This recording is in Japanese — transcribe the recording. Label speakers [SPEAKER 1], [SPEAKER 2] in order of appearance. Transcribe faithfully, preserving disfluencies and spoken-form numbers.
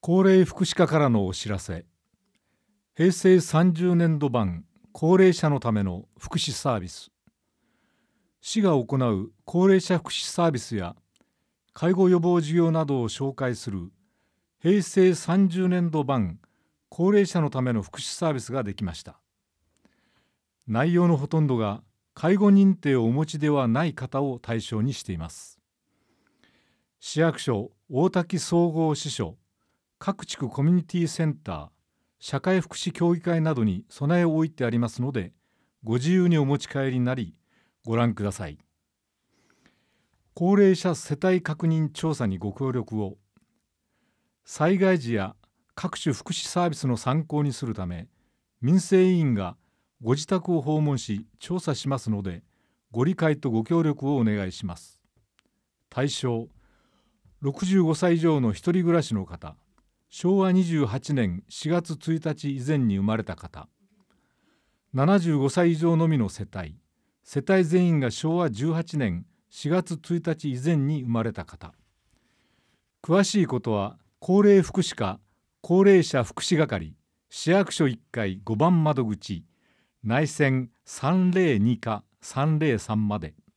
[SPEAKER 1] 高齢福祉課からのお知らせ。平成さんじゅうねんど版高齢者のための福祉サービス。市が行う高齢者福祉サービスや介護予防事業などを紹介する平成さんじゅうねんど版高齢者のための福祉サービスができました。内容のほとんどが介護認定をお持ちではない方を対象にしています。市役所大滝総合支所、各地区コミュニティセンター、社会福祉協議会などに備えを置いてありますので、ご自由にお持ち帰りになりご覧ください。高齢者世帯確認調査にご協力を。災害時や各種福祉サービスの参考にするため、民生委員がご自宅を訪問し調査しますので、ご理解とご協力をお願いします。対象、ろくじゅうごさい以上の一人暮らしの方、しょうわにじゅうはちねんしがつついたち以前に生まれた方、ななじゅうごさい以上のみの世帯、世帯全員がしょうわじゅうはちねんしがつついたち以前に生まれた方。詳しいことは高齢福祉課高齢者福祉係市役所いっかいごばん窓口内線さんぜろに課さんぜろさんまで。